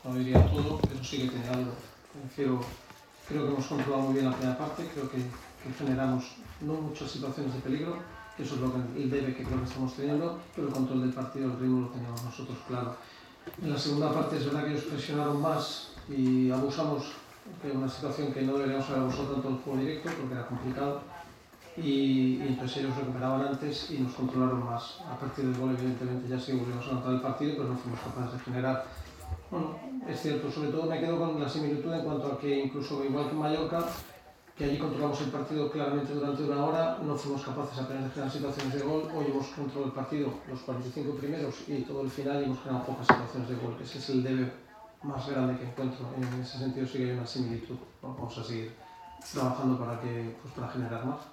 no diría todo, pero sí que tiene algo. Creo que hemos controlado muy bien la primera parte, creo que generamos no muchas situaciones de peligro, que eso es lo que, el debe que creo que estamos teniendo, pero el control del partido, el ritmo lo teníamos nosotros claro. En la segunda parte es verdad que ellos presionaron más y abusamos, que es una situación que no deberíamos haber abusado tanto en el juego directo porque era complicado, y entonces ellos recuperaban antes y nos controlaron más. A partir del gol evidentemente ya sí volvimos a anotar el partido, pero no fuimos capaces de generar. Bueno, es cierto, sobre todo me quedo con la similitud en cuanto a que incluso igual que en Mallorca, que allí controlamos el partido claramente durante una hora, no fuimos capaces apenas de generar situaciones de gol. Hoy hemos controlado el partido los 45 primeros y todo el final y hemos generado pocas situaciones de gol. Ese es el debe más grande que encuentro. En ese sentido sí que hay una similitud. Bueno, vamos a seguir trabajando para generar más.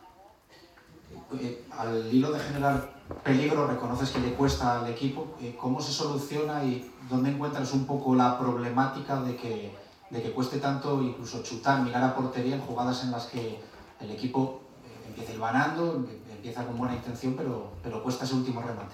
Al hilo de generar peligro, reconoces que le cuesta al equipo. ¿Cómo se soluciona y dónde encuentras un poco la problemática de que cueste tanto incluso chutar, mirar a portería en jugadas en las que el equipo empieza ganando, empieza con buena intención, pero cuesta ese último remate?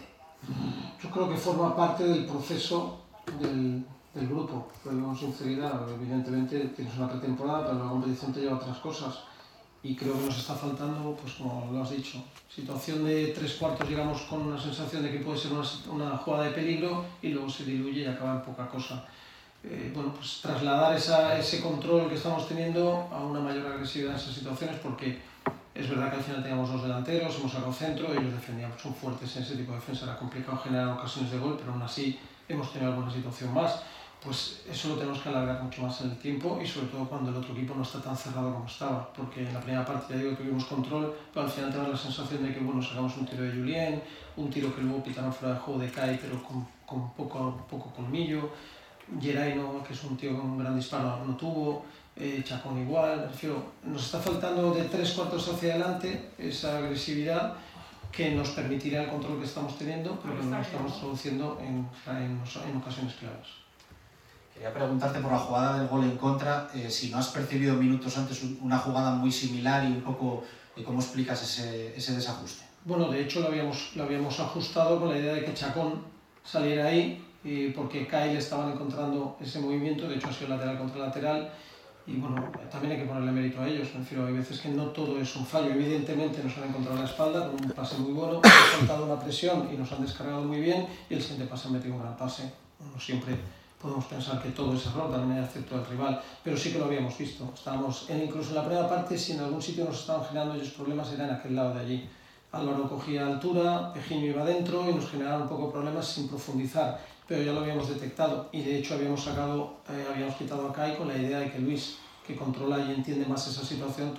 Yo creo que forma parte del proceso del grupo, pero con sinceridad, evidentemente tienes una pretemporada, pero la competición te lleva a otras cosas. Y creo que nos está faltando, pues como lo has dicho, situación de 3/4 llegamos con una sensación de que puede ser una jugada de peligro y luego se diluye y acaba en poca cosa. Bueno, pues trasladar ese control que estamos teniendo a una mayor agresividad en esas situaciones, porque es verdad que al final teníamos dos delanteros, hemos sacado centro, ellos defendían, son fuertes en ese tipo de defensa, era complicado generar ocasiones de gol, pero aún así hemos tenido alguna situación más. Pues eso lo tenemos que alargar mucho más en el tiempo y sobre todo cuando el otro equipo no está tan cerrado como estaba, porque en la primera parte ya digo que tuvimos control, pero al final tenemos la sensación de que bueno, sacamos un tiro de Julien, un tiro que luego pitaron fuera de juego de Kai, pero con poco colmillo. Geray, que es un tío con un gran disparo, no tuvo. Chacón igual, me refiero, nos está faltando de 3/4 hacia adelante esa agresividad que nos permitirá el control que estamos teniendo, pero que no lo estamos traduciendo en ocasiones claras. Quería preguntarte por la jugada del gol en contra, si no has percibido minutos antes una jugada muy similar y un poco cómo explicas ese desajuste. Bueno, de hecho lo habíamos ajustado con la idea de que Chacón saliera ahí, porque Kai le estaban encontrando ese movimiento, de hecho ha sido lateral contra lateral, y bueno, también hay que ponerle mérito a ellos, me refiero, hay veces que no todo es un fallo, evidentemente nos han encontrado la espalda con un pase muy bueno, han soltado una presión y nos han descargado muy bien, y el siguiente pase han metido un gran pase. No siempre podemos pensar que todo es error, también hay acepto del rival, pero sí que lo habíamos visto. Estábamos incluso en la primera parte, si en algún sitio nos estaban generando ellos problemas, era en aquel lado de allí. Álvaro cogía altura, Pejiño iba dentro y nos generaban un poco problemas sin profundizar, pero ya lo habíamos detectado y de hecho habíamos quitado a Kai con la idea de que Luis, que controla y entiende más esa situación,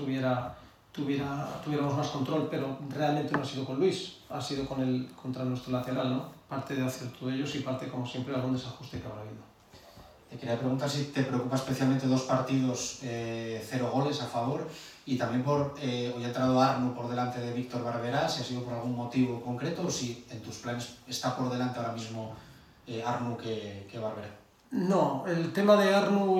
tuviéramos más control, pero realmente no ha sido con Luis, ha sido contra nuestro lateral, ¿no? Parte de acierto de ellos y parte, como siempre, algún desajuste que habrá habido. Te quería preguntar si te preocupa especialmente 2 partidos, 0 goles a favor, y también hoy ha entrado Arnu por delante de Víctor Barberá, si ha sido por algún motivo concreto o si en tus planes está por delante ahora mismo Arnu que Barberá. No, el tema de Arnu,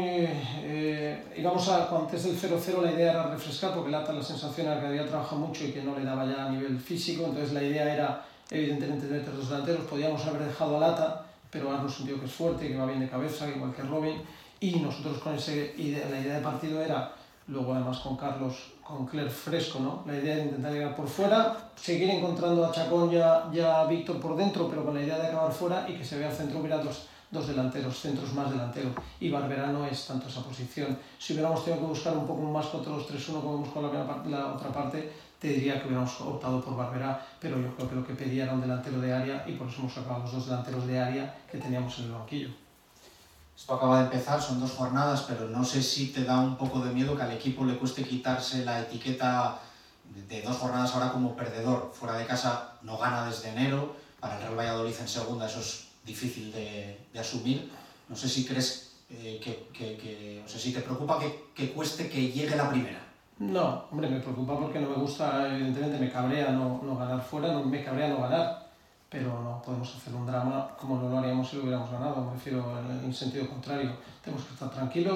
antes del 0-0 la idea era refrescar, porque Lata la sensación era que había trabajado mucho y que no le daba ya a nivel físico, entonces la idea era evidentemente meter 2 delanteros, podíamos haber dejado a Lata, pero Arnu es un tío que es fuerte, que va bien de cabeza, igual que Robin, y nosotros con la idea de partido era, luego además con Carlos, con Clerc fresco, ¿no? La idea de intentar llegar por fuera, seguir encontrando a Chacón y a Víctor por dentro, pero con la idea de acabar fuera y que se vea al centro, hubiera dos delanteros, centros más delanteros, y Barberá no es tanto esa posición. Si hubiéramos tenido que buscar un poco más contra los 3-1 como hemos con la otra parte, te diría que hubiéramos optado por Barberá, pero yo creo que lo que pedía era un delantero de área y por eso hemos sacado los 2 delanteros de área que teníamos en el banquillo. Esto acaba de empezar, son 2 jornadas, pero no sé si te da un poco de miedo que al equipo le cueste quitarse la etiqueta de 2 jornadas ahora como perdedor. Fuera de casa no gana desde enero, para el Real Valladolid en segunda eso es difícil de asumir. No sé si crees o sea, si te preocupa que cueste que llegue la primera. No, hombre, me preocupa porque no me gusta, evidentemente me cabrea no ganar fuera, me cabrea no ganar, pero no podemos hacer un drama como no lo haríamos si lo hubiéramos ganado, me refiero en sentido contrario. Tenemos que estar tranquilos,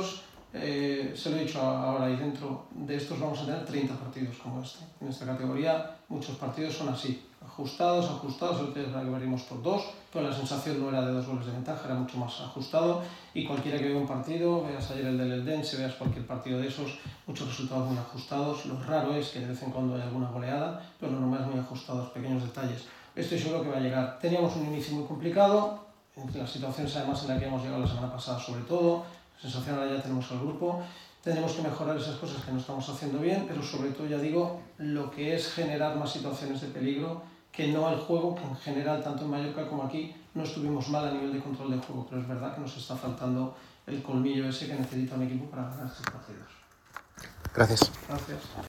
se lo he dicho ahora ahí dentro, de estos vamos a tener 30 partidos como este. En esta categoría muchos partidos son así, ajustados, el que veremos por 2, pero la sensación no era de 2 goles de ventaja, era mucho más ajustado, y cualquiera que vea un partido, veas ayer el del Eldense, veas cualquier partido de esos, muchos resultados muy ajustados. Lo raro es que de vez en cuando hay alguna goleada, pero lo normal es muy ajustados, pequeños detalles. Estoy seguro que va a llegar. Teníamos un inicio muy complicado, en las situaciones además en la que hemos llegado la semana pasada sobre todo, sensacional ya tenemos el grupo, tenemos que mejorar esas cosas que no estamos haciendo bien, pero sobre todo, ya digo, lo que es generar más situaciones de peligro, que no el juego, que en general, tanto en Mallorca como aquí, no estuvimos mal a nivel de control de juego, pero es verdad que nos está faltando el colmillo ese que necesita un equipo para ganar estos partidos. Gracias. Gracias.